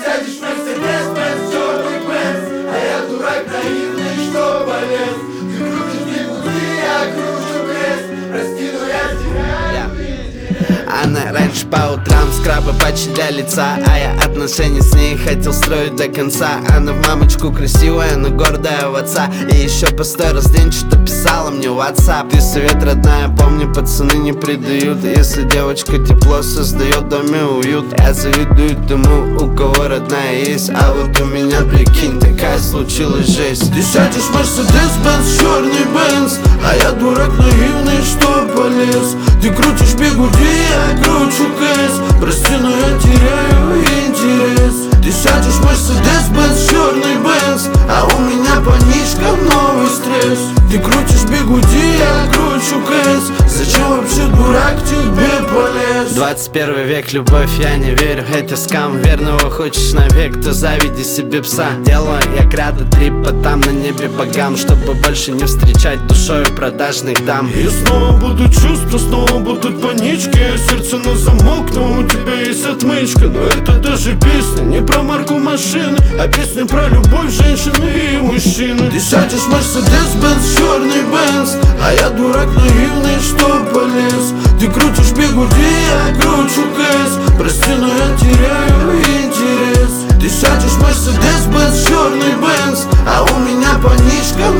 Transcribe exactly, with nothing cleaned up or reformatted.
сядешь в Мерседес-Бенц, черный Бенц, а я дурак наивный, что полез. Ты крутишь бегуди, я кручу крест. Прости, но я теряю интерес. Она раньше по утрам скрабы почти лица, а я отношения с ней хотел строить до конца. Она в мамочку красивая, но гордая в отца. И еще по сто раз в день что-то писала мне в WhatsApp. Ты совет, родная, помни, пацаны не предают. Если девочка тепло создает в доме уют, я завидую тому, у кого родная есть. А вот у меня, прикинь, такая случилась жесть. Ты сядешь в Мерседес-Бенц, черный Бенц, а я дурак наивный, что полез. Ты крутишь бегуди, я кручу кэс. Прости, но я теряю интерес. Ты сядешь в Мерседес-Бенц, черный Бенц, а у меня по нишкам новый стресс. Ты крутишь бегуди, я кручу кэс. Зачем вообще дурак тебе полез? Двадцать первый век, любовь, я не верю, это скам. Верного хочешь навек, то заведи себе пса. Делаю я града трипа там на небе богам, чтобы больше не встречать душою продажных дам. И снова будут чувства, снова будут панички. Сердце на замок, но у тебя есть отмычка. Но это даже песня не про марку машины, а песня про любовь женщины и мужчины. Ты сядешь в Мерседес-Бенц, черный Бенц, а я дурак наивный, что полез. Ты крутишь бегуди, я кручу кэс. Прости, но я теряю интерес. Ты сядешь в Мерседес-Бенц, черный Бенц, а у меня по нишкам